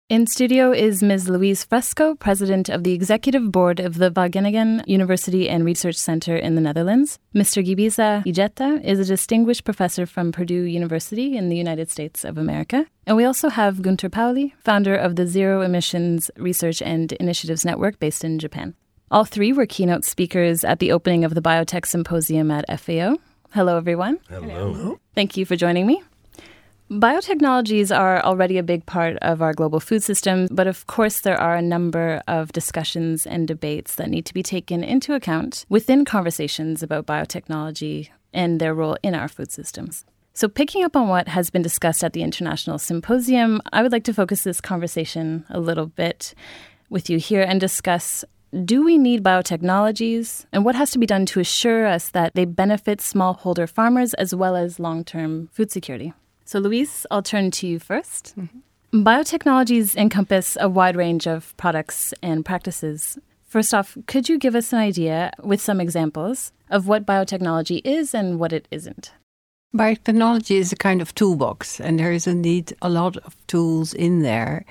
In studio is Ms. Louise Fresco, president of the executive board of the Wageningen University and Research Center in the Netherlands. Mr. Gibiza Ijeta is a distinguished professor from Purdue University in the United States of America. And we also have Gunter Pauli, founder of the Zero Emissions Research and Initiatives Network based in Japan. All three were keynote speakers at the opening of the Biotech Symposium at FAO. Hello, everyone. Hello. Thank you for joining me. Biotechnologies are already a big part of our global food system, but of course there are a number of discussions and debates that need to be taken into account within conversations about biotechnology and their role in our food systems. So picking up on what has been discussed at the International Symposium, I would like to focus this conversation a little bit with you here and discuss, do we need biotechnologies, and what has to be done to assure us that they benefit smallholder farmers as well as long-term food security? So, Louise, I'll turn to you first. Mm-hmm. Biotechnologies encompass a wide range of products and practices. First off, could you give us an idea with some examples of what biotechnology is and what it isn't? Biotechnology is a kind of toolbox, and there is indeed a lot of tools in there.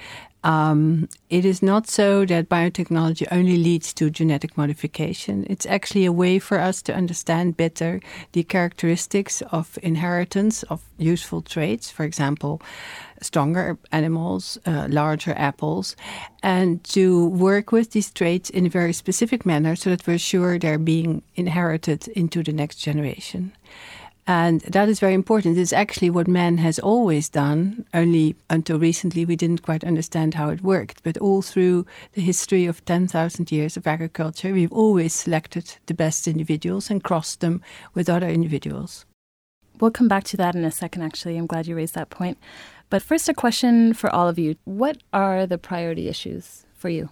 It is not so that biotechnology only leads to genetic modification. It's actually a way for us to understand better the characteristics of inheritance of useful traits, for example, stronger animals, larger apples, and to work with these traits in a very specific manner so that we're sure they're being inherited into the next generation. And that is very important. It's actually what man has always done, only until recently we didn't quite understand how it worked. But all through the history of 10,000 years of agriculture, we've always selected the best individuals and crossed them with other individuals. We'll come back to that in a second, actually. I'm glad you raised that point. But first, a question for all of you. What are the priority issues for you?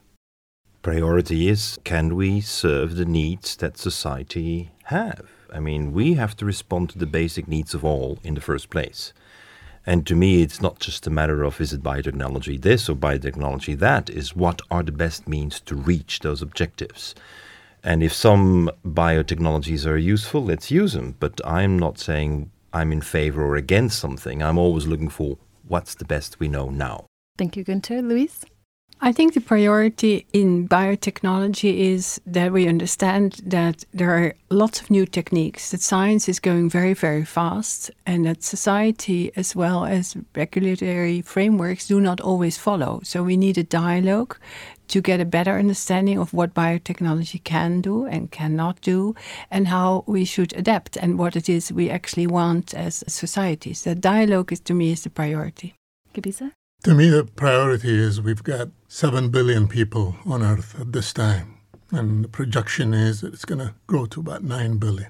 Priority is, can we serve the needs that society have? I mean, we have to respond to the basic needs of all in the first place. And to me, it's not just a matter of, is it biotechnology this or biotechnology that? Is what are the best means to reach those objectives? And if some biotechnologies are useful, let's use them. But I'm not saying I'm in favor or against something. I'm always looking for what's the best we know now. Thank you, Gunter. Louise? I think the priority in biotechnology is that we understand that there are lots of new techniques, that science is going very, very fast, and that society as well as regulatory frameworks do not always follow. So we need a dialogue to get a better understanding of what biotechnology can do and cannot do, and how we should adapt, and what it is we actually want as societies. That dialogue, to me, is the priority. Gibiza? To me, the priority is we've got 7 billion people on Earth at this time. And the projection is that it's going to grow to about 9 billion.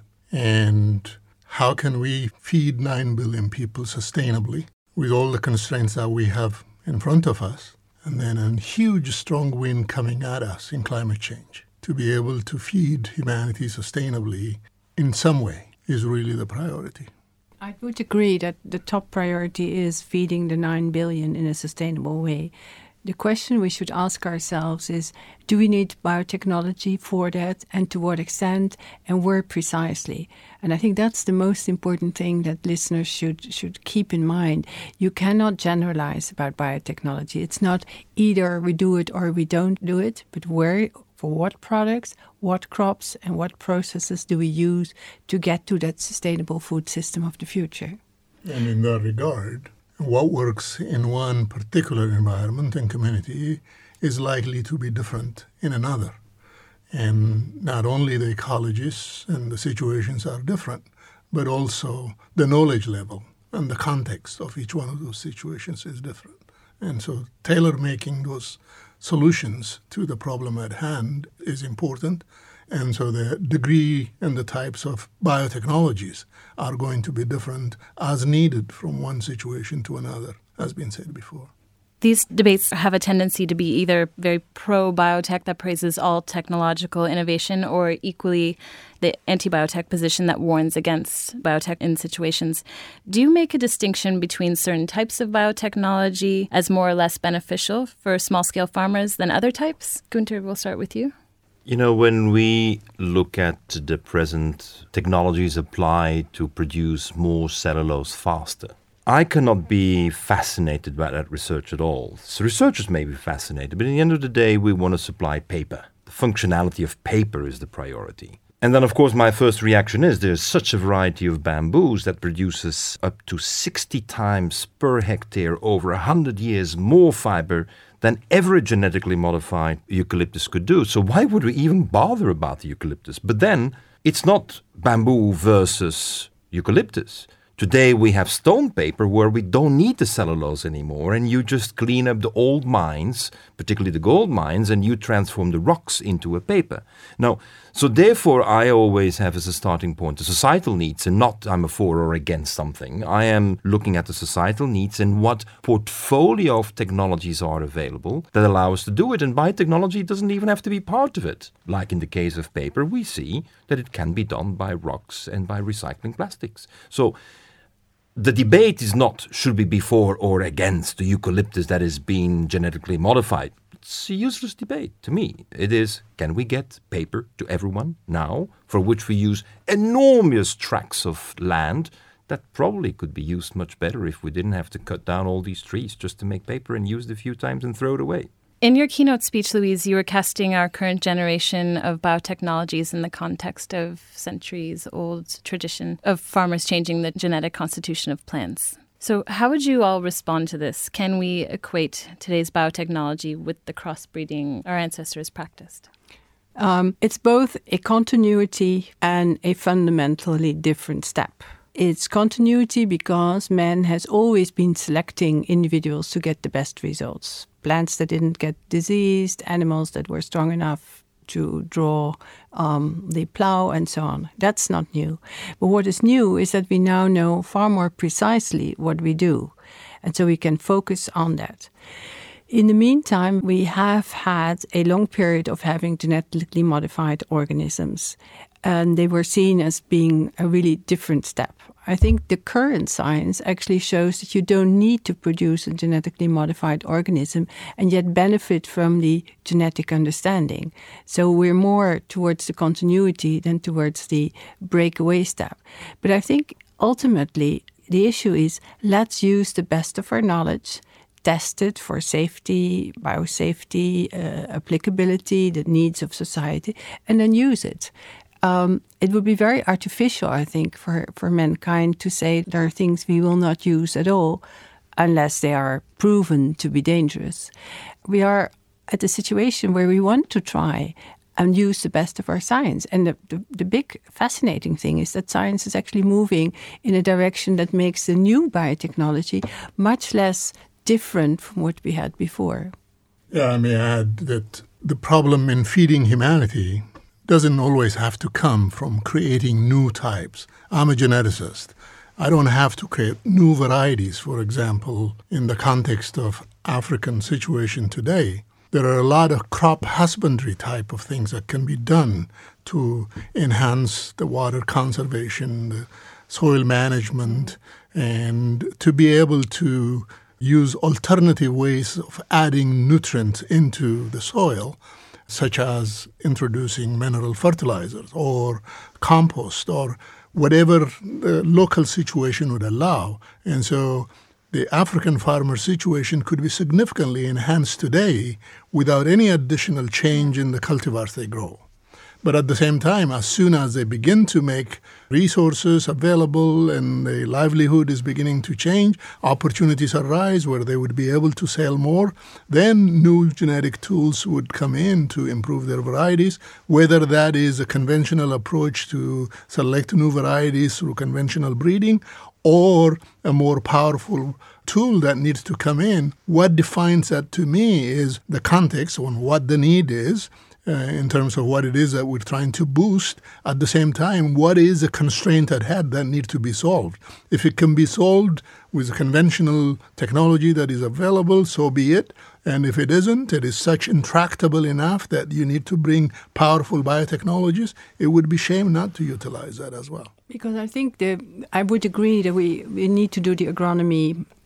And how can we feed 9 billion people sustainably with all the constraints that we have in front of us? And then a huge, strong wind coming at us in climate change. To be able to feed humanity sustainably in some way is really the priority. I would agree that the top priority is feeding the 9 billion in a sustainable way. The question we should ask ourselves is, do we need biotechnology for that, and to what extent, and where precisely? And I think that's the most important thing that listeners should keep in mind. You cannot generalize about biotechnology. It's not either we do it or we don't do it, but where, for what products, what crops, and what processes do we use to get to that sustainable food system of the future? And in that regard, what works in one particular environment and community is likely to be different in another. And not only the ecologies and the situations are different, but also the knowledge level and the context of each one of those situations is different. And so tailor-making those solutions to the problem at hand is important. And so the degree and the types of biotechnologies are going to be different as needed from one situation to another, as been said before. These debates have a tendency to be either very pro-biotech that praises all technological innovation, or equally the anti-biotech position that warns against biotech in situations. Do you make a distinction between certain types of biotechnology as more or less beneficial for small-scale farmers than other types? Gunter, we'll start with you. You know, when we look at the present technologies applied to produce more cellulose faster, I cannot be fascinated by that research at all. So researchers may be fascinated, but at the end of the day, we want to supply paper. The functionality of paper is the priority. And then, of course, my first reaction is there's such a variety of bamboos that produces up to 60 times per hectare over 100 years more fiber than ever a genetically modified eucalyptus could do. So why would we even bother about the eucalyptus? But then it's not bamboo versus eucalyptus. Today we have stone paper where we don't need the cellulose anymore, and you just clean up the old mines, particularly the gold mines, and you transform the rocks into a paper. Now, so therefore I always have as a starting point the societal needs, and not I'm a for or against something. I am looking at the societal needs and what portfolio of technologies are available that allow us to do it. And biotechnology doesn't even have to be part of it. Like in the case of paper, we see that it can be done by rocks and by recycling plastics. So the debate is not should we be for or against the eucalyptus that is being genetically modified. It's a useless debate to me. It is, can we get paper to everyone now, for which we use enormous tracts of land that probably could be used much better if we didn't have to cut down all these trees just to make paper and use it a few times and throw it away. In your keynote speech, Louise, you were casting our current generation of biotechnologies in the context of centuries-old tradition of farmers changing the genetic constitution of plants. So how would you all respond to this? Can we equate today's biotechnology with the crossbreeding our ancestors practiced? It's both a continuity and a fundamentally different step. It's continuity because man has always been selecting individuals to get the best results. Plants that didn't get diseased, animals that were strong enough to draw the plow, and so on. That's not new. But what is new is that we now know far more precisely what we do. And so we can focus on that. In the meantime, we have had a long period of having genetically modified organisms, and they were seen as being a really different step. I think the current science actually shows that you don't need to produce a genetically modified organism and yet benefit from the genetic understanding. So we're more towards the continuity than towards the breakaway step. But I think ultimately the issue is let's use the best of our knowledge, test it for safety, biosafety, applicability, the needs of society, and then use it. It would be very artificial, I think, for mankind to say there are things we will not use at all unless they are proven to be dangerous. We are at a situation where we want to try and use the best of our science. And the big fascinating thing is that science is actually moving in a direction that makes the new biotechnology much less different from what we had before. Yeah, I may add that the problem in feeding humanity doesn't always have to come from creating new types. I'm a geneticist. I don't have to create new varieties, for example, in the context of African situation today. There are a lot of crop husbandry type of things that can be done to enhance the water conservation, the soil management, and to be able to use alternative ways of adding nutrients into the soil, such as introducing mineral fertilizers or compost or whatever the local situation would allow. And so the African farmer situation could be significantly enhanced today without any additional change in the cultivars they grow. But at the same time, as soon as they begin to make resources available and the livelihood is beginning to change, opportunities arise where they would be able to sell more, then new genetic tools would come in to improve their varieties, whether that is a conventional approach to select new varieties through conventional breeding or a more powerful tool that needs to come in. What defines that to me is the context on what the need is, in terms of what it is that we're trying to boost. At the same time, what is a constraint at hand that needs to be solved? If it can be solved with conventional technology that is available, so be it. And if it isn't, it is such intractable enough that you need to bring powerful biotechnologies, it would be shame not to utilize that as well. Because I think I would agree that we need to do the agronomy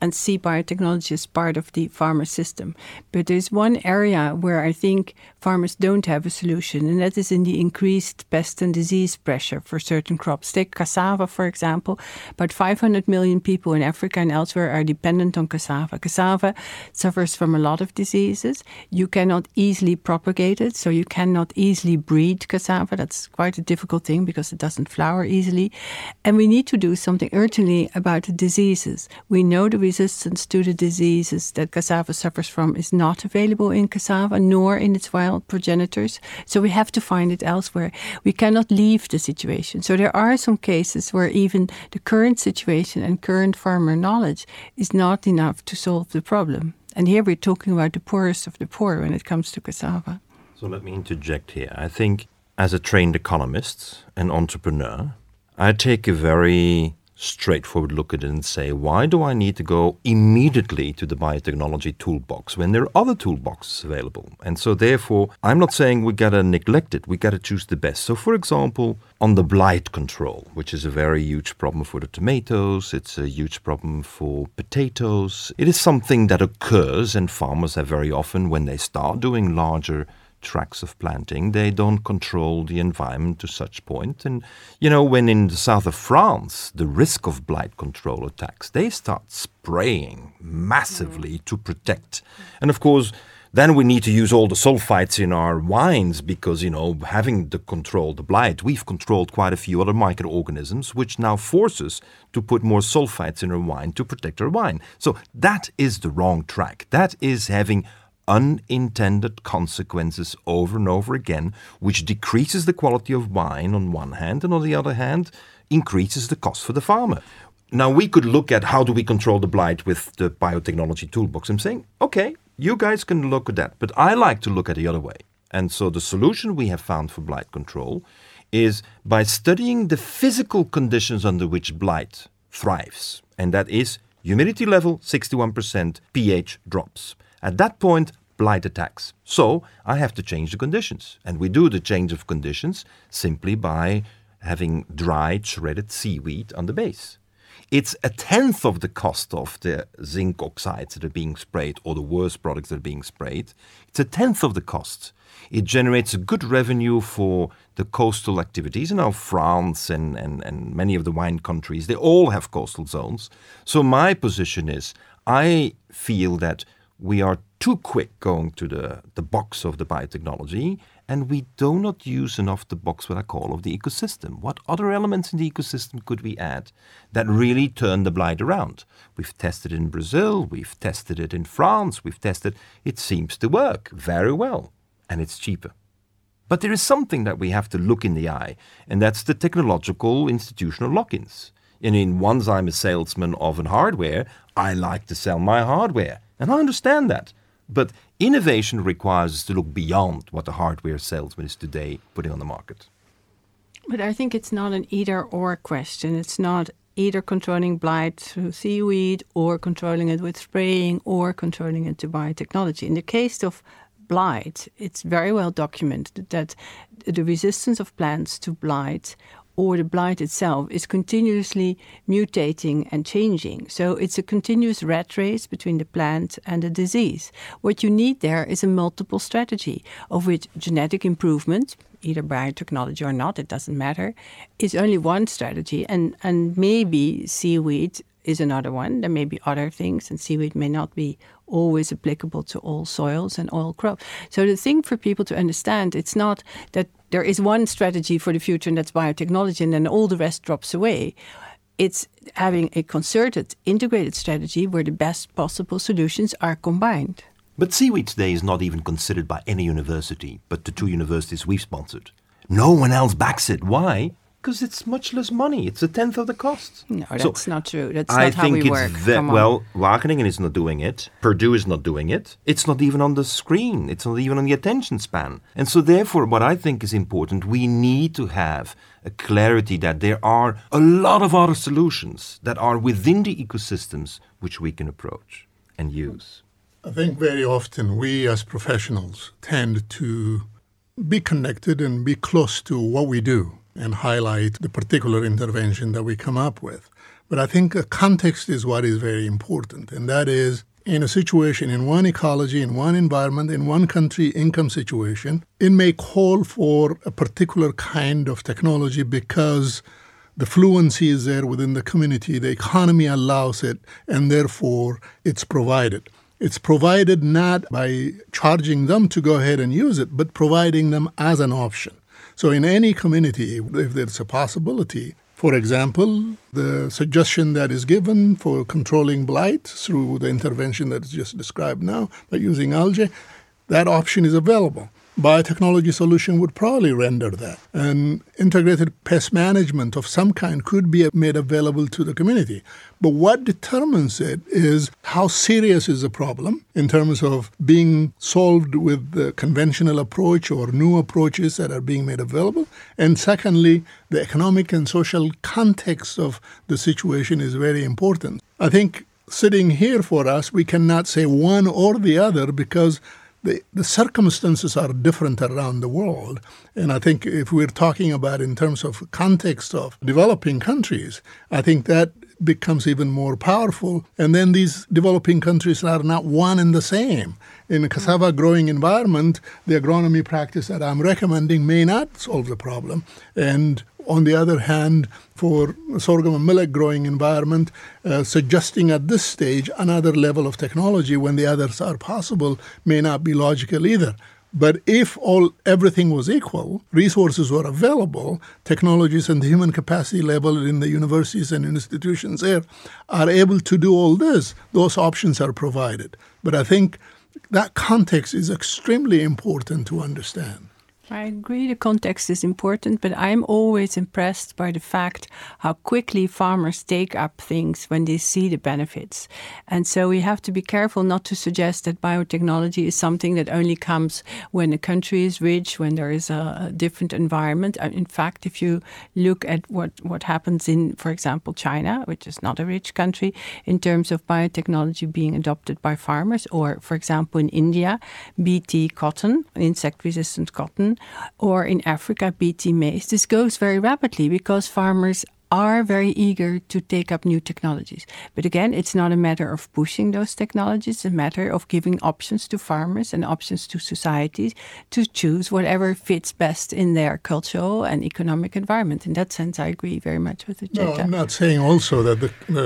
and see biotechnology as part of the farmer system. But there's one area where I think farmers don't have a solution, and that is in the increased pest and disease pressure for certain crops. Take cassava, for example. About 500 million people in Africa and elsewhere are dependent on cassava. Cassava suffers from a lot of diseases. You cannot easily propagate it, so you cannot easily breed cassava. That's quite a difficult thing because it doesn't flower easily. And we need to do something urgently about the diseases. We know the resistance to the diseases that cassava suffers from is not available in cassava, nor in its wild progenitors. So we have to find it elsewhere. We cannot leave the situation. So there are some cases where even the current situation and current farmer knowledge is not enough to solve the problem. And here we're talking about the poorest of the poor when it comes to cassava. So let me interject here. I think as a trained economist and entrepreneur, I take a very straightforward look at it and say, why do I need to go immediately to the biotechnology toolbox when there are other toolboxes available? And so therefore, I'm not saying we got to neglect it. We got to choose the best. So for example, on the blight control, which is a very huge problem for the tomatoes, it's a huge problem for potatoes. It is something that occurs, and farmers have very often, when they start doing larger tracts of planting, they don't control the environment to such point. And, when in the south of France, the risk of blight control attacks, they start spraying massively to protect. And of course, then we need to use all the sulfites in our wines because, having the blight, we've controlled quite a few other microorganisms, which now force us to put more sulfites in our wine to protect our wine. So that is the wrong track. That is having unintended consequences over and over again, which decreases the quality of wine on one hand, and on the other hand, increases the cost for the farmer. Now, we could look at how do we control the blight with the biotechnology toolbox. I'm saying, okay, you guys can look at that, but I like to look at the other way. And so the solution we have found for blight control is by studying the physical conditions under which blight thrives. And that is humidity level 61%, pH drops. At that point, blight attacks. So I have to change the conditions. And we do the change of conditions simply by having dried, shredded seaweed on the base. It's a tenth of the cost of the zinc oxides that are being sprayed or the worst products that are being sprayed. It's a tenth of the cost. It generates a good revenue for the coastal activities. Now France and many of the wine countries, they all have coastal zones. So my position is I feel that we are too quick going to the box of the biotechnology, and we do not use enough the box, what I call, of the ecosystem. What other elements in the ecosystem could we add that really turn the blight around? We've tested it in Brazil, we've tested it in France, it seems to work very well, and it's cheaper. But there is something that we have to look in the eye, and that's the technological institutional lock-ins. And once I'm a salesman of an hardware, I like to sell my hardware. And I understand that. But innovation requires us to look beyond what the hardware salesman is today putting on the market. But I think it's not an either-or question. It's not either controlling blight through seaweed or controlling it with spraying or controlling it to biotechnology. In the case of blight, it's very well documented that the resistance of plants to blight or the blight itself is continuously mutating and changing. So it's a continuous rat race between the plant and the disease. What you need there is a multiple strategy, of which genetic improvement, either biotechnology or not, it doesn't matter, is only one strategy. And maybe seaweed is another one. There may be other things, and seaweed may not be always applicable to all soils and all crops. So the thing for people to understand, it's not that there is one strategy for the future and that's biotechnology and then all the rest drops away. It's having a concerted, integrated strategy where the best possible solutions are combined. But seaweed today is not even considered by any university, but the two universities we've sponsored. No one else backs it. Why? Because it's much less money. It's a tenth of the cost. No, that's not true. That's not how we work. Well, Wageningen is not doing it. Purdue is not doing it. It's not even on the screen. It's not even on the attention span. And so therefore, what I think is important, we need to have a clarity that there are a lot of other solutions that are within the ecosystems which we can approach and use. I think very often we as professionals tend to be connected and be close to what we do and highlight the particular intervention that we come up with. But I think the context is what is very important, and that is in a situation, in one ecology, in one environment, in one country income situation, it may call for a particular kind of technology because the fluency is there within the community, the economy allows it, and therefore it's provided. It's provided not by charging them to go ahead and use it, but providing them as an option. So in any community, if there's a possibility, for example, the suggestion that is given for controlling blight through the intervention that is just described now by using algae, that option is available. Biotechnology solution would probably render that. And integrated pest management of some kind could be made available to the community. But what determines it is how serious is the problem in terms of being solved with the conventional approach or new approaches that are being made available. And secondly, the economic and social context of the situation is very important. I think sitting here for us, we cannot say one or the other because the circumstances are different around the world. And I think if we're talking about in terms of context of developing countries, I think that becomes even more powerful. And then these developing countries are not one and the same. In a cassava growing environment, the agronomy practice that I'm recommending may not solve the problem. And on the other hand, for sorghum and millet growing environment, suggesting at this stage another level of technology when the others are possible may not be logical either. But if everything was equal, resources were available, technologies and the human capacity level in the universities and institutions there are able to do all this, those options are provided. But I think that context is extremely important to understand. I agree the context is important, but I'm always impressed by the fact how quickly farmers take up things when they see the benefits. And so we have to be careful not to suggest that biotechnology is something that only comes when a country is rich, when there is a different environment. In fact, if you look at what happens in, for example, China, which is not a rich country, in terms of biotechnology being adopted by farmers, or, for example, in India, BT cotton, insect-resistant cotton, or in Africa, BT maize. This goes very rapidly because farmers are very eager to take up new technologies. But again, it's not a matter of pushing those technologies, it's a matter of giving options to farmers and options to societies to choose whatever fits best in their cultural and economic environment. In that sense, I agree very much with the No, I'm not saying also that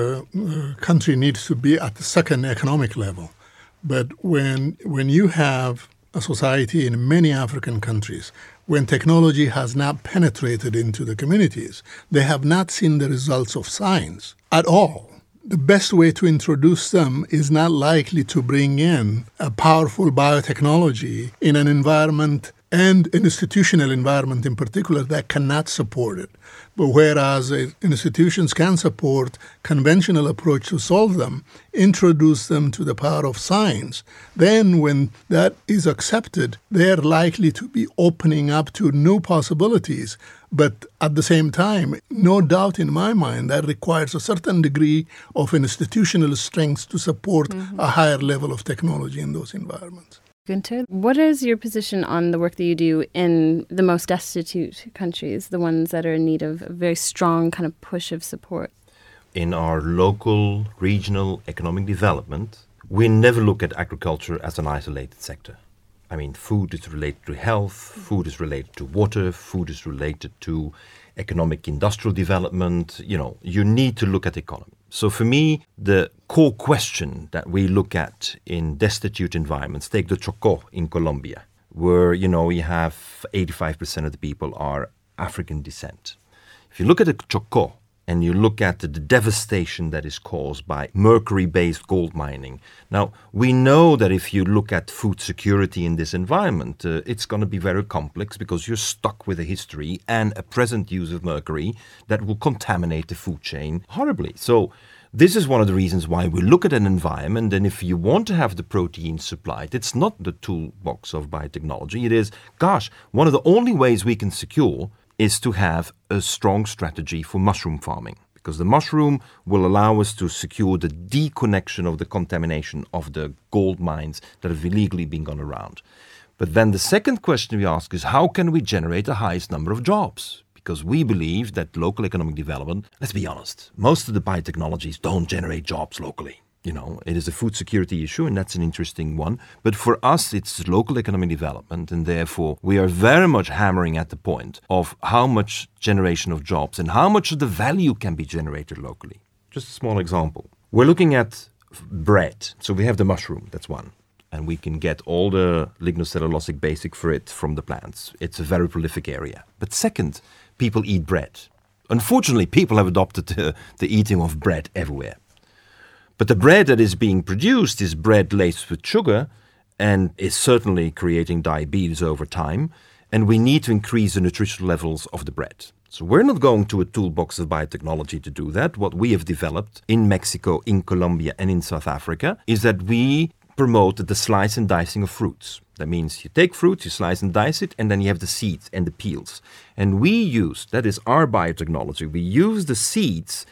the country needs to be at the second economic level. But when you have a society in many African countries, when technology has not penetrated into the communities, they have not seen the results of science at all. The best way to introduce them is not likely to bring in a powerful biotechnology in an environment and an institutional environment in particular that cannot support it. But whereas institutions can support conventional approach to solve them, introduce them to the power of science, then when that is accepted, they're likely to be opening up to new possibilities. But at the same time, no doubt in my mind, that requires a certain degree of institutional strength to support a higher level of technology in those environments. Günter, what is your position on the work that you do in the most destitute countries, the ones that are in need of a very strong kind of push of support? In our local, regional economic development, we never look at agriculture as an isolated sector. I mean, food is related to health, food is related to water, food is related to economic industrial development. You know, you need to look at the economy. So for me, the core question that we look at in destitute environments, take the Chocó in Colombia, where, you have 85% of the people are African descent. If you look at the Chocó and you look at the devastation that is caused by mercury-based gold mining. Now, we know that if you look at food security in this environment, it's going to be very complex because you're stuck with a history and a present use of mercury that will contaminate the food chain horribly. So this is one of the reasons why we look at an environment, and if you want to have the protein supplied, it's not the toolbox of biotechnology. It is, one of the only ways we can secure is to have a strong strategy for mushroom farming, because the mushroom will allow us to secure the deconnection of the contamination of the gold mines that have illegally been gone around. But then the second question we ask is, how can we generate the highest number of jobs? because we believe that local economic development, let's be honest, most of the biotechnologies don't generate jobs locally. You know, it is a food security issue, and that's an interesting one. But for us, it's local economic development, and therefore we are very much hammering at the point of how much generation of jobs and how much of the value can be generated locally. Just a small example. We're looking at bread. So we have the mushroom, that's one. And we can get all the lignocellulosic basic for it from the plants. It's a very prolific area. But second, people eat bread. Unfortunately, people have adopted the eating of bread everywhere. But the bread that is being produced is bread laced with sugar and is certainly creating diabetes over time. And we need to increase the nutritional levels of the bread. So we're not going to a toolbox of biotechnology to do that. What we have developed in Mexico, in Colombia, and in South Africa is that we promote the slice and dicing of fruits. That means you take fruit, you slice and dice it, and then you have the seeds and the peels. And we use, that is our biotechnology, we use the seeds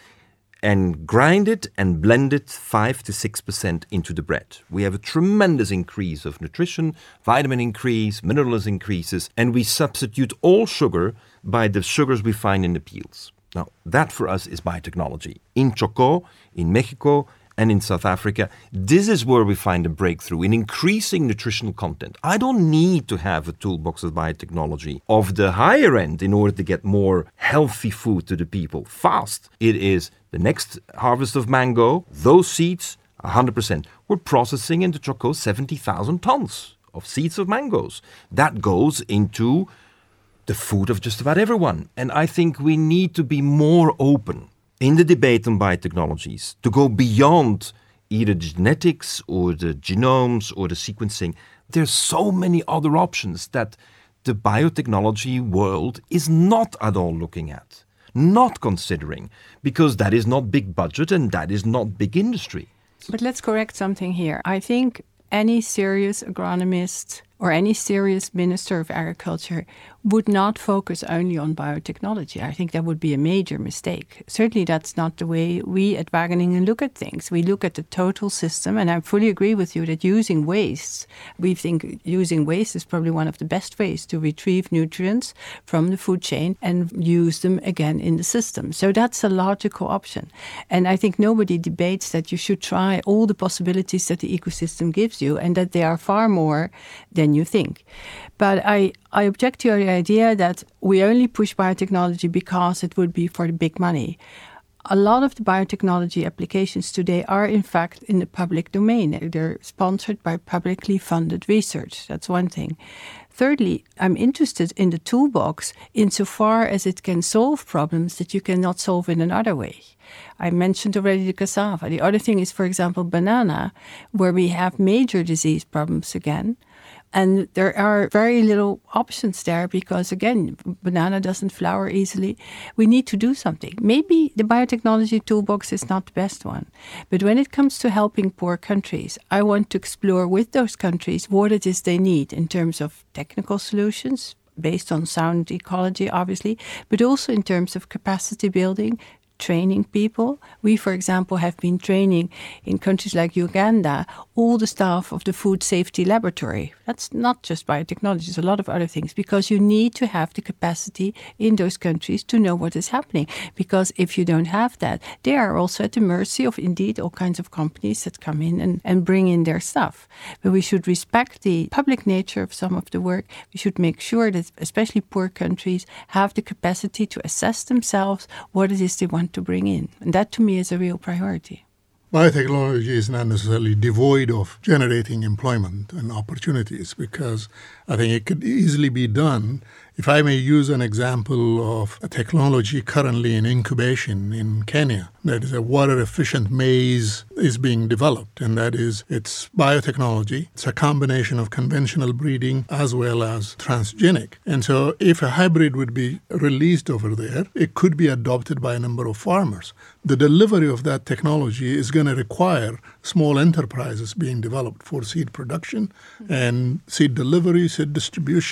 and grind it and blend it 5 to 6% into the bread. We have a tremendous increase of nutrition, vitamin increase, minerals increases, and we substitute all sugar by the sugars we find in the peels. Now, that for us is biotechnology. In Chocó, in Mexico, and in South Africa, this is where we find a breakthrough in increasing nutritional content. I don't need to have a toolbox of biotechnology of the higher end in order to get more healthy food to the people fast. It is the next harvest of mango, those seeds, 100%. We're processing in the Chocó 70,000 tons of seeds of mangoes. That goes into the food of just about everyone. And I think we need to be more open in the debate on biotechnologies, to go beyond either the genetics or the genomes or the sequencing. There's so many other options that the biotechnology world is not at all looking at, not considering, because that is not big budget and that is not big industry. But let's correct something here. I think any serious agronomist or any serious Minister of Agriculture would not focus only on biotechnology. I think that would be a major mistake. Certainly that's not the way we at Wageningen look at things. We look at the total system, and I fully agree with you that using waste, we think using waste is probably one of the best ways to retrieve nutrients from the food chain and use them again in the system. So that's a logical option. And I think nobody debates that you should try all the possibilities that the ecosystem gives you, and that they are far more than you think. But I object to the idea that we only push biotechnology because it would be for the big money. A lot of the biotechnology applications today are, in fact, in the public domain. They're sponsored by publicly funded research. That's one thing. Thirdly, I'm interested in the toolbox insofar as it can solve problems that you cannot solve in another way. I mentioned already the cassava. The other thing is, for example, banana, where we have major disease problems again. And there are very little options there because, again, banana doesn't flower easily. We need to do something. Maybe the biotechnology toolbox is not the best one. But when it comes to helping poor countries, I want to explore with those countries what it is they need in terms of technical solutions, based on sound ecology, obviously, but also in terms of capacity building, training people. We, for example, have been training in countries like Uganda all the staff of the Food Safety Laboratory. That's not just biotechnology, it's a lot of other things, because you need to have the capacity in those countries to know what is happening. Because if you don't have that, they are also at the mercy of, indeed, all kinds of companies that come in and bring in their stuff. But we should respect the public nature of some of the work. We should make sure that especially poor countries have the capacity to assess themselves what it is they want to bring in. And that, to me, is a real priority. Biotechnology is not necessarily devoid of generating employment and opportunities, because I think it could easily be done. If I may use an example of a technology currently in incubation in Kenya, that is a water-efficient maize is being developed, and that is, it's biotechnology. It's a combination of conventional breeding as well as transgenic. And so if a hybrid would be released over there, it could be adopted by a number of farmers. The delivery of that technology is going to require small enterprises being developed for seed production and seed delivery, seed distribution,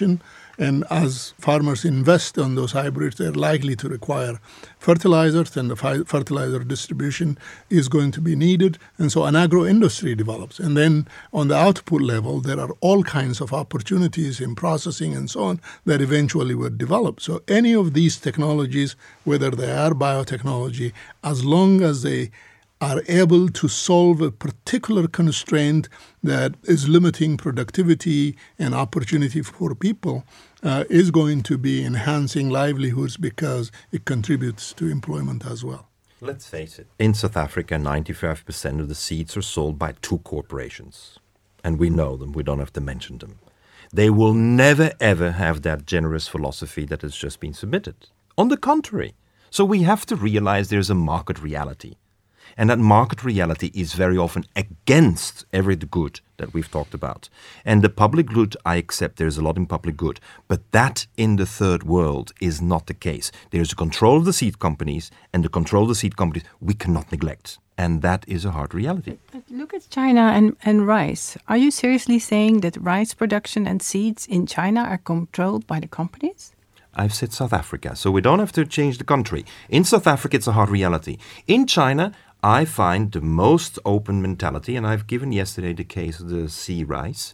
And as farmers invest on those hybrids, they're likely to require fertilizers, and the fertilizer distribution is going to be needed. And so an agro-industry develops. And then on the output level, there are all kinds of opportunities in processing and so on that eventually would develop. So any of these technologies, whether they are biotechnology, as long as they are able to solve a particular constraint that is limiting productivity and opportunity for people, is going to be enhancing livelihoods because it contributes to employment as well. Let's face it. In South Africa, 95% of the seeds are sold by 2 corporations. And we know them. We don't have to mention them. They will never, ever have that generous philosophy that has just been submitted. On the contrary. So we have to realize there's a market reality. And that market reality is very often against every good that we've talked about. And the public good, I accept there's a lot in public good. But that in the third world is not the case. There's a control of the seed companies, and the control of the seed companies we cannot neglect. And that is a hard reality. But look at China and rice. Are you seriously saying that rice production and seeds in China are controlled by the companies? I've said South Africa, so we don't have to change the country. In South Africa, it's a hard reality. In China, I find the most open mentality, and I've given yesterday the case of the sea rice,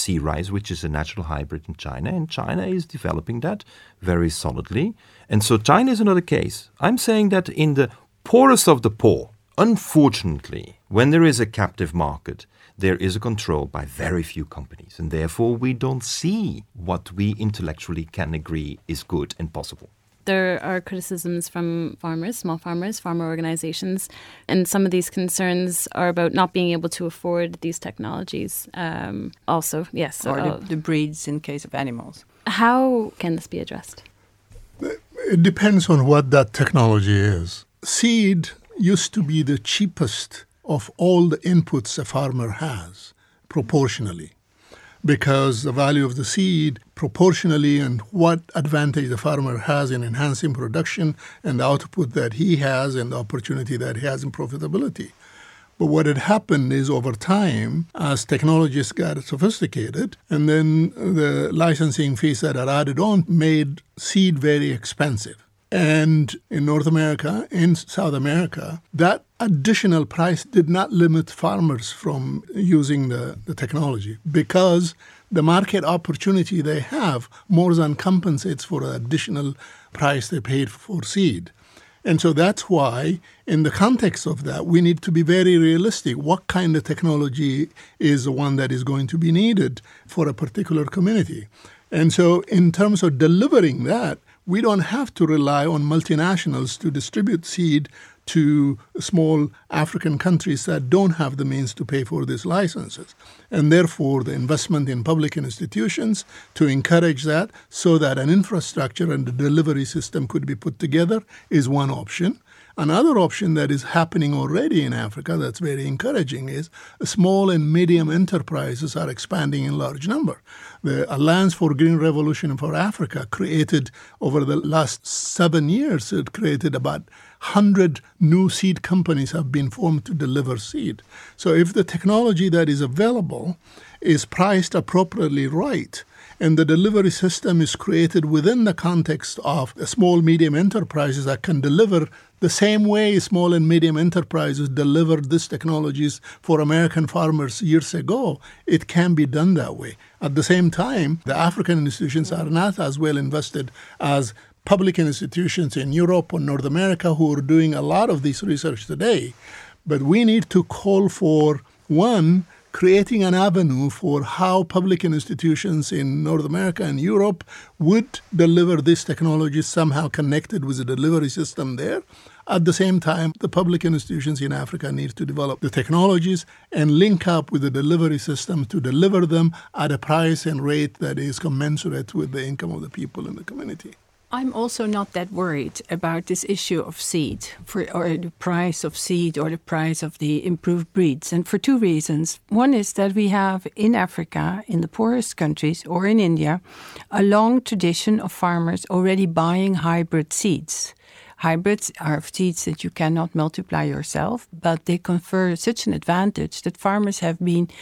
which is a natural hybrid in China, and China is developing that very solidly. And so China is another case. I'm saying that in the poorest of the poor, unfortunately, when there is a captive market, there is a control by very few companies, and therefore we don't see what we intellectually can agree is good and possible. There are criticisms from farmers, small farmers, farmer organizations, and some of these concerns are about not being able to afford these technologies. Also, yes. Or the breeds in case of animals. How can this be addressed? It depends on what that technology is. Seed used to be the cheapest of all the inputs a farmer has, proportionally, because the value of the seed proportionally and what advantage the farmer has in enhancing production and the output that he has and the opportunity that he has in profitability. But what had happened is over time, as technologies got sophisticated, and then the licensing fees that are added on made seed very expensive. And in North America, in South America, that additional price did not limit farmers from using the technology because the market opportunity they have more than compensates for the additional price they paid for seed. And so that's why, in the context of that, we need to be very realistic. What kind of technology is the one that is going to be needed for a particular community? And so in terms of delivering that, we don't have to rely on multinationals to distribute seed to small African countries that don't have the means to pay for these licenses. And therefore, the investment in public institutions to encourage that so that an infrastructure and the delivery system could be put together is one option. Another option that is happening already in Africa that's very encouraging is small and medium enterprises are expanding in large number. The Alliance for Green Revolution for Africa created over the last 7 years, it created about 100 new seed companies have been formed to deliver seed. So if the technology that is available is priced appropriately right, and the delivery system is created within the context of small, medium enterprises that can deliver the same way small and medium enterprises delivered these technologies for American farmers years ago, it can be done that way. At the same time, the African institutions are not as well invested as public institutions in Europe or North America who are doing a lot of this research today. But we need to call for, one, creating an avenue for how public institutions in North America and Europe would deliver this technology somehow connected with the delivery system there. At the same time, the public institutions in Africa need to develop the technologies and link up with the delivery system to deliver them at a price and rate that is commensurate with the income of the people in the community. I'm also not that worried about this issue of seed, or the price of seed or the price of the improved breeds. And for 2 reasons. One is that we have in Africa, in the poorest countries, or in India, a long tradition of farmers already buying hybrid seeds. Hybrids are seeds that you cannot multiply yourself, but they confer such an advantage that farmers have been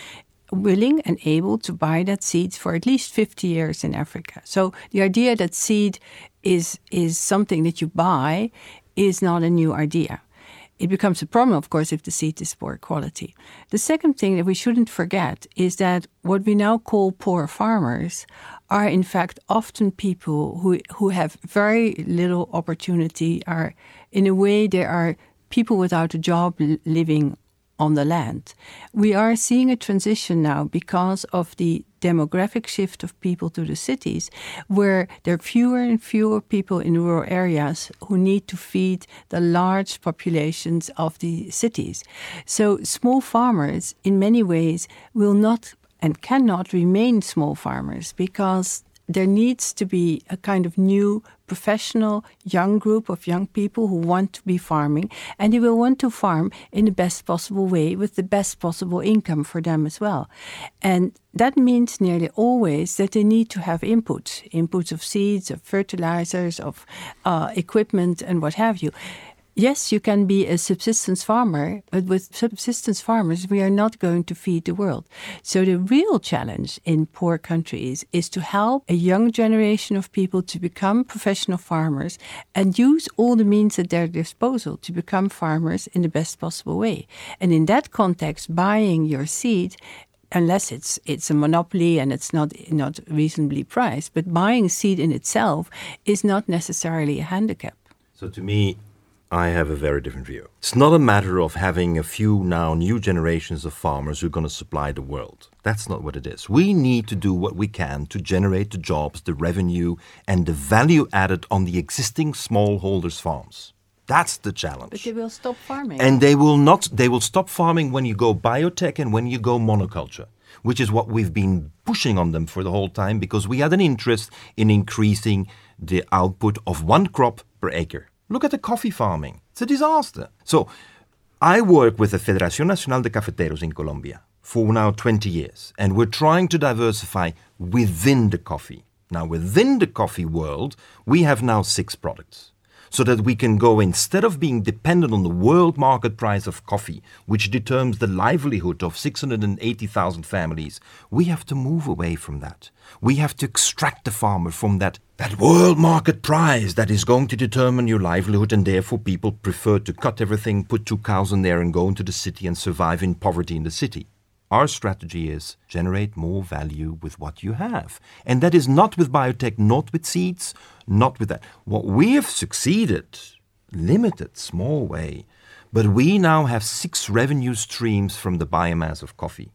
willing and able to buy that seed for at least 50 years in Africa. So the idea that seed is something that you buy is not a new idea. It becomes a problem, of course, if the seed is poor quality. The second thing that we shouldn't forget is that what we now call poor farmers are in fact often people who have very little opportunity, are in a way they are people without a job living on the land. We are seeing a transition now because of the demographic shift of people to the cities, where there are fewer and fewer people in rural areas who need to feed the large populations of the cities. So small farmers, in many ways, will not and cannot remain small farmers because there needs to be a kind of new professional young group of young people who want to be farming, and they will want to farm in the best possible way with the best possible income for them as well. And that means nearly always that they need to have inputs of seeds, of fertilizers, of equipment and what have you. Yes, you can be a subsistence farmer, but with subsistence farmers, we are not going to feed the world. So the real challenge in poor countries is to help a young generation of people to become professional farmers and use all the means at their disposal to become farmers in the best possible way. And in that context, buying your seed, unless it's a monopoly and it's not reasonably priced, but buying seed in itself is not necessarily a handicap. So to me, I have a very different view. It's not a matter of having a few now new generations of farmers who are going to supply the world. That's not what it is. We need to do what we can to generate the jobs, the revenue, and the value added on the existing smallholders' farms. That's the challenge. But they will stop farming. And they will stop farming when you go biotech and when you go monoculture, which is what we've been pushing on them for the whole time because we had an interest in increasing the output of one crop per acre. Look at the coffee farming. It's a disaster. So I work with the Federación Nacional de Cafeteros in Colombia for now 20 years, and we're trying to diversify within the coffee. Now, within the coffee world, we have now 6 products. So that we can go, instead of being dependent on the world market price of coffee, which determines the livelihood of 680,000 families, we have to move away from that. We have to extract the farmer from that world market price that is going to determine your livelihood, and therefore people prefer to cut everything, put 2 cows in there and go into the city and survive in poverty in the city. Our strategy is generate more value with what you have. And that is not with biotech, not with seeds, not with that. What we have succeeded, limited, small way, but we now have 6 revenue streams from the biomass of coffee,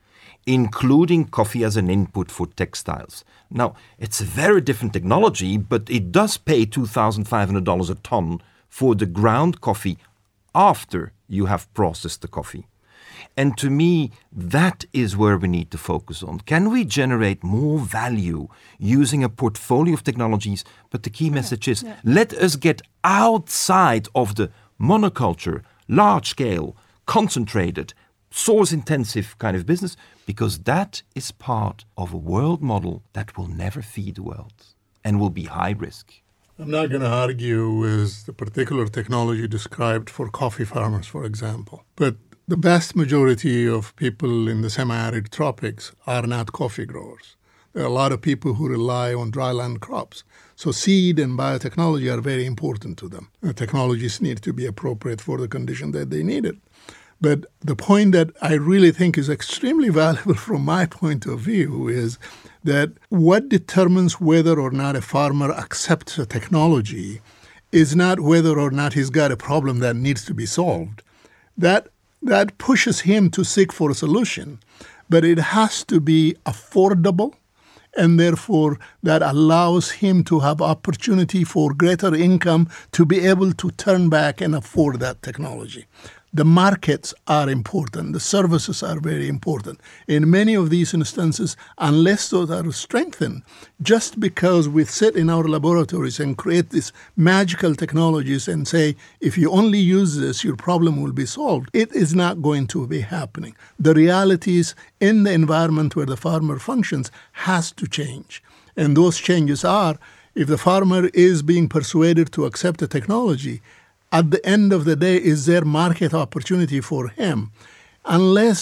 including coffee as an input for textiles. Now, it's a very different technology, but it does pay $2,500 a ton for the ground coffee after you have processed the coffee. And to me, that is where we need to focus on. Can we generate more value using a portfolio of technologies? But the key message is, let us get outside of the monoculture, large-scale, concentrated, source-intensive kind of business, because that is part of a world model that will never feed the world and will be high risk. I'm not going to argue with the particular technology described for coffee farmers, for example. But the vast majority of people in the semi-arid tropics are not coffee growers. There are a lot of people who rely on dryland crops. So seed and biotechnology are very important to them. The technologies need to be appropriate for the condition that they need it. But the point that I really think is extremely valuable from my point of view is that what determines whether or not a farmer accepts a technology is not whether or not he's got a problem that needs to be solved. That pushes him to seek for a solution, but it has to be affordable, and therefore that allows him to have opportunity for greater income to be able to turn back and afford that technology. The markets are important. The services are very important. In many of these instances, unless those are strengthened, just because we sit in our laboratories and create these magical technologies and say, if you only use this, your problem will be solved, it is not going to be happening. The realities in the environment where the farmer functions has to change. And those changes are, if the farmer is being persuaded to accept the technology, at the end of the day, is there market opportunity for him? Unless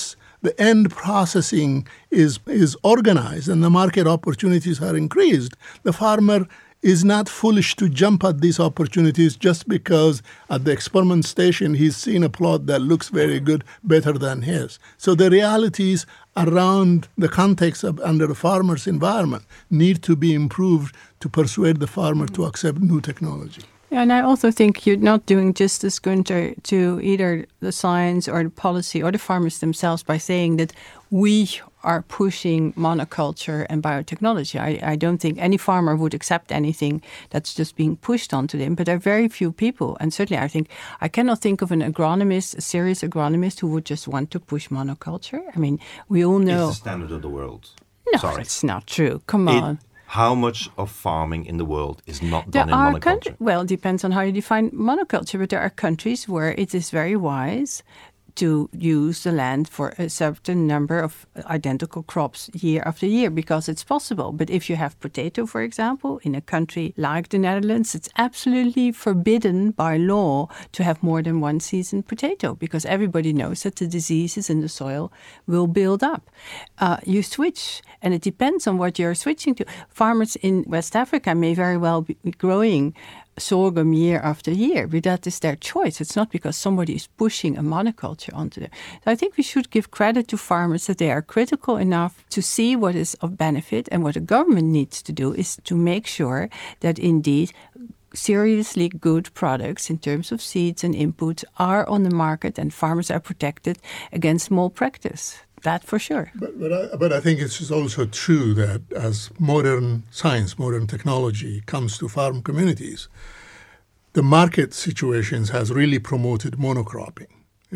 the end processing is organized and the market opportunities are increased, the farmer is not foolish to jump at these opportunities just because at the experiment station he's seen a plot that looks very good, better than his. So the realities around the context of under the farmer's environment need to be improved to persuade the farmer to accept new technology. Yeah, and I also think you're not doing justice, Gunther, to either the science or the policy or the farmers themselves by saying that we are pushing monoculture and biotechnology. I don't think any farmer would accept anything that's just being pushed onto them, but there are very few people. And certainly I cannot think of an agronomist, a serious agronomist, who would just want to push monoculture. I mean, we all know... It's the standard of the world. No, Sorry. It's not true. Come on. How much of farming in the world is not done in monoculture? Well, it depends on how you define monoculture, but there are countries where it is very wise to use the land for a certain number of identical crops year after year because it's possible. But if you have potato, for example, in a country like the Netherlands, it's absolutely forbidden by law to have more than one season potato because everybody knows that the diseases in the soil will build up. You switch, and it depends on what you're switching to. Farmers in West Africa may very well be growing sorghum year after year, but that is their choice. It's not because somebody is pushing a monoculture onto them. So I think we should give credit to farmers that they are critical enough to see what is of benefit, and what the government needs to do is to make sure that indeed seriously good products in terms of seeds and inputs are on the market and farmers are protected against malpractice. That for sure. But I think it's also true that as modern science, modern technology comes to farm communities, the market situations has really promoted monocropping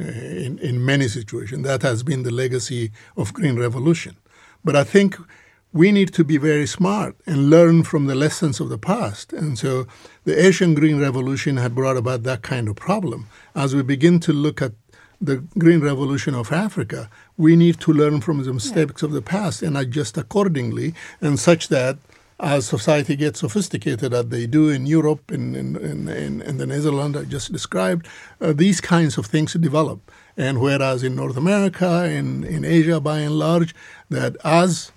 in many situations. That has been the legacy of Green Revolution. But I think we need to be very smart and learn from the lessons of the past. And so the Asian Green Revolution had brought about that kind of problem. As we begin to look at the Green Revolution of Africa, we need to learn from the mistakes of the past and adjust accordingly, and such that as society gets sophisticated, as they do in Europe, in the Netherlands I just described, these kinds of things develop. And whereas in North America, in Asia by and large, that as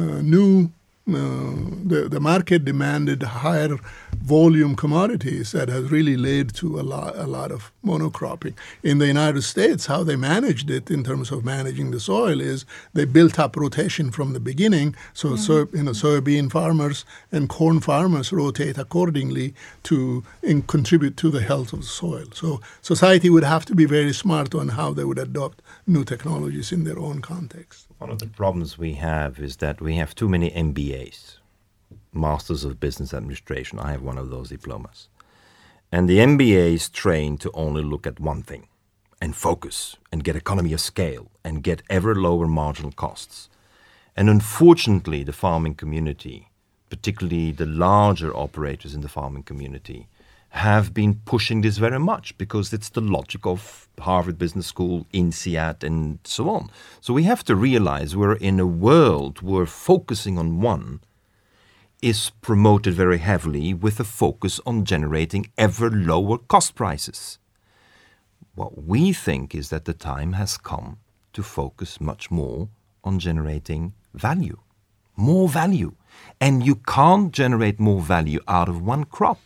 the market demanded higher volume commodities, that has really led to a lot of monocropping. In the United States, how they managed it in terms of managing the soil is they built up rotation from the beginning. So, soybean farmers and corn farmers rotate accordingly to contribute to the health of the soil. So society would have to be very smart on how they would adopt new technologies in their own context. One of the problems we have is that we have too many MBAs, Masters of Business Administration. I have one of those diplomas. And the MBAs train to only look at one thing and focus and get economy of scale and get ever lower marginal costs. And unfortunately, the farming community, particularly the larger operators in the farming community, have been pushing this very much because it's the logic of Harvard Business School, INSEAD, and so on. So we have to realize we're in a world where focusing on one is promoted very heavily with a focus on generating ever lower cost prices. What we think is that the time has come to focus much more on generating value, more value. And you can't generate more value out of one crop.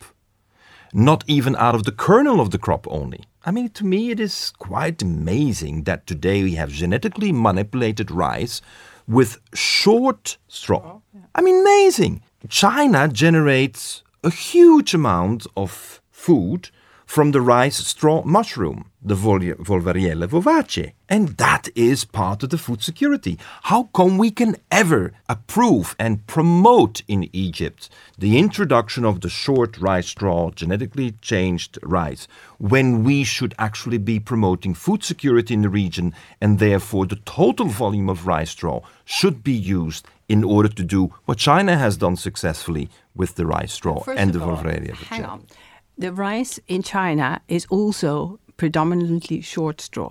Not even out of the kernel of the crop only. I mean, to me, it is quite amazing that today we have genetically manipulated rice with short straw. I mean, amazing. China generates a huge amount of food from the rice straw mushroom, the Volvariella vivace. And that is part of the food security. How come we can ever approve and promote in Egypt the introduction of the short rice straw, genetically changed rice, when we should actually be promoting food security in the region, and therefore the total volume of rice straw should be used in order to do what China has done successfully with the rice straw and the Volvariella vivace? Hang on. The rice in China is also predominantly short straw.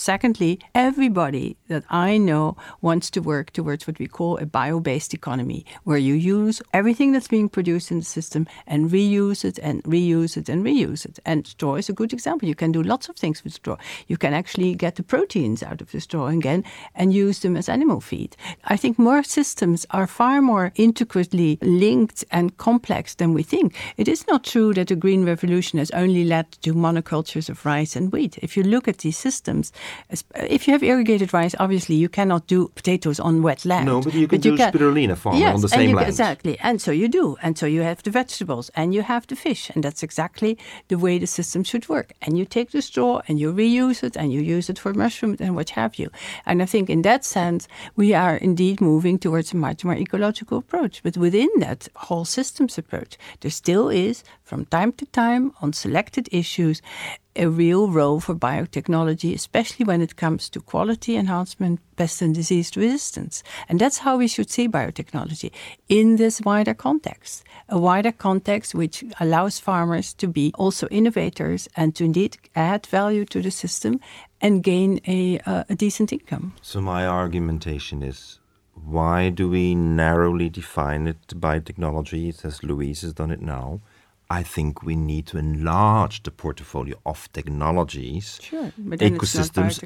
Secondly, everybody that I know wants to work towards what we call a bio-based economy, where you use everything that's being produced in the system and reuse it and reuse it and reuse it. And straw is a good example. You can do lots of things with straw. You can actually get the proteins out of the straw again and use them as animal feed. I think more systems are far more intricately linked and complex than we think. It is not true that the Green Revolution has only led to monocultures of rice and wheat. If you look at these systems, if you have irrigated rice, obviously you cannot do potatoes on wet land. No, but you can do spirulina farming on the same land. Exactly. And so you do. And so you have the vegetables and you have the fish. And that's exactly the way the system should work. And you take the straw and you reuse it and you use it for mushrooms and what have you. And I think in that sense, we are indeed moving towards a much more ecological approach. But within that whole systems approach, there still is, from time to time, on selected issues, a real role for biotechnology, especially when it comes to quality enhancement, pest and disease resistance. And that's how we should see biotechnology in this wider context, a wider context which allows farmers to be also innovators and to indeed add value to the system and gain a decent income. So my argumentation is, why do we narrowly define it to biotechnology, as Louise has done it now? I think we need to enlarge the portfolio of technologies, ecosystems,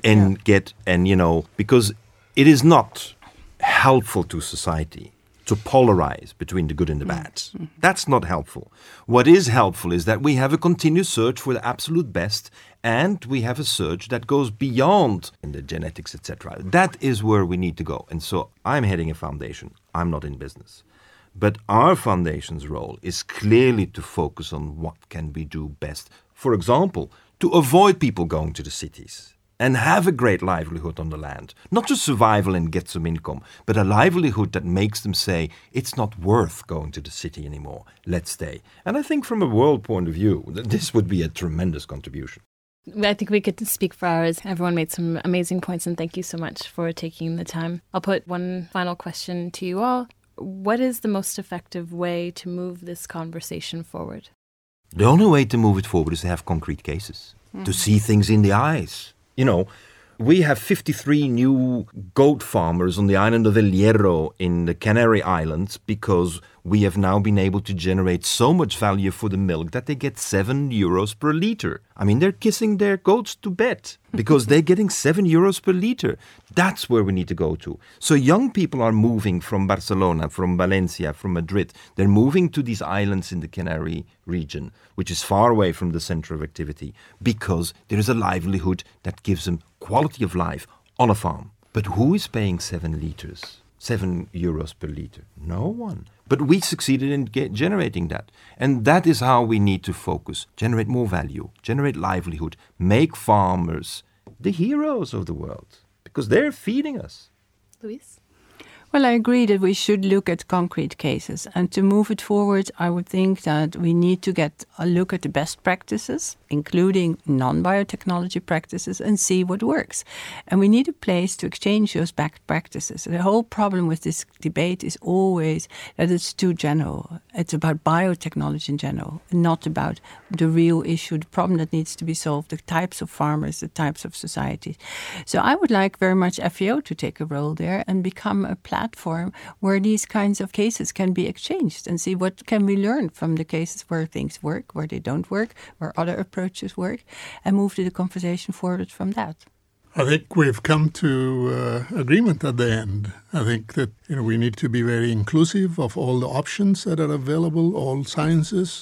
because it is not helpful to society to polarize between the good and the bad. Mm-hmm. That's not helpful. What is helpful is that we have a continuous search for the absolute best, and we have a search that goes beyond in the genetics, etc. That is where we need to go. And so I'm heading a foundation. I'm not in business. But our foundation's role is clearly to focus on what can we do best. For example, to avoid people going to the cities and have a great livelihood on the land. Not just survival and get some income, but a livelihood that makes them say, it's not worth going to the city anymore. Let's stay. And I think from a world point of view, this would be a tremendous contribution. I think we could speak for hours. Everyone made some amazing points, and thank you so much for taking the time. I'll put one final question to you all. What is the most effective way to move this conversation forward? The only way to move it forward is to have concrete cases, to see things in the eyes. You know, we have 53 new goat farmers on the island of El Hierro in the Canary Islands because we have now been able to generate so much value for the milk that they get 7 euros per liter. I mean, they're kissing their goats to bed because they're getting 7 euros per liter. That's where we need to go to. So young people are moving from Barcelona, from Valencia, from Madrid. They're moving to these islands in the Canary region, which is far away from the center of activity, because there is a livelihood that gives them quality of life on a farm. But who is paying 7 euros per liter? No one. But we succeeded in generating that. And that is how we need to focus. Generate more value, generate livelihood, make farmers the heroes of the world, because they're feeding us. Louise? Well, I agree that we should look at concrete cases. And to move it forward, I would think that we need to get a look at the best practices, including non-biotechnology practices, and see what works. And we need a place to exchange those best practices. The whole problem with this debate is always that it's too general. It's about biotechnology in general, not about the real issue, the problem that needs to be solved, the types of farmers, the types of societies. So I would like very much FAO to take a role there and become a platform where these kinds of cases can be exchanged and see what can we learn from the cases where things work, where they don't work, where other approaches work, and move the conversation forward from that. I think we've come to agreement at the end. I think that we need to be very inclusive of all the options that are available, all sciences,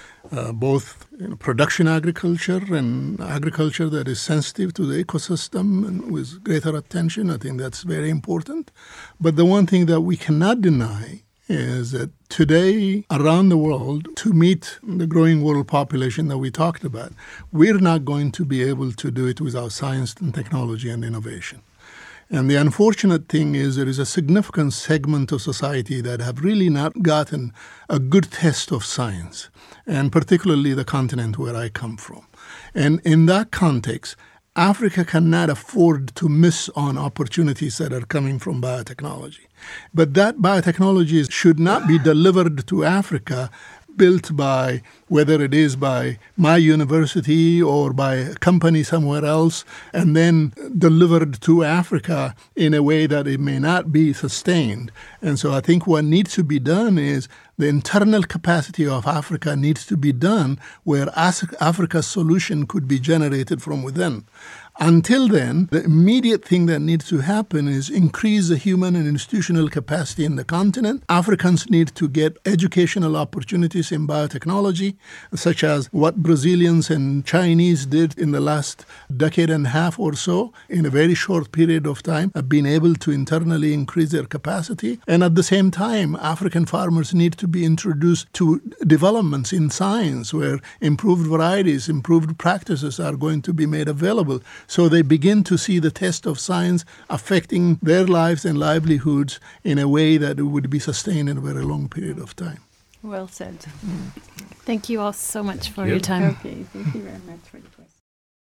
both production agriculture and agriculture that is sensitive to the ecosystem and with greater attention. I think that's very important. But the one thing that we cannot deny is that today, around the world, to meet the growing world population that we talked about, we're not going to be able to do it without science and technology and innovation. And the unfortunate thing is there is a significant segment of society that have really not gotten a good test of science, and particularly the continent where I come from. And in that context, Africa cannot afford to miss on opportunities that are coming from biotechnology. But that biotechnology should not be delivered to Africa built by, whether it is by my university or by a company somewhere else, and then delivered to Africa in a way that it may not be sustained. And so I think what needs to be done is the internal capacity of Africa needs to be done where Africa's solution could be generated from within. Until then, the immediate thing that needs to happen is increase the human and institutional capacity in the continent. Africans need to get educational opportunities in biotechnology, such as what Brazilians and Chinese did in the last decade and a half or so, in a very short period of time, have been able to internally increase their capacity. And at the same time, African farmers need to be introduced to developments in science where improved varieties, improved practices are going to be made available. So they begin to see the test of science affecting their lives and livelihoods in a way that it would be sustained in a very long period of time. Well said. Thank you all so much for your time. Okay, thank you very much for the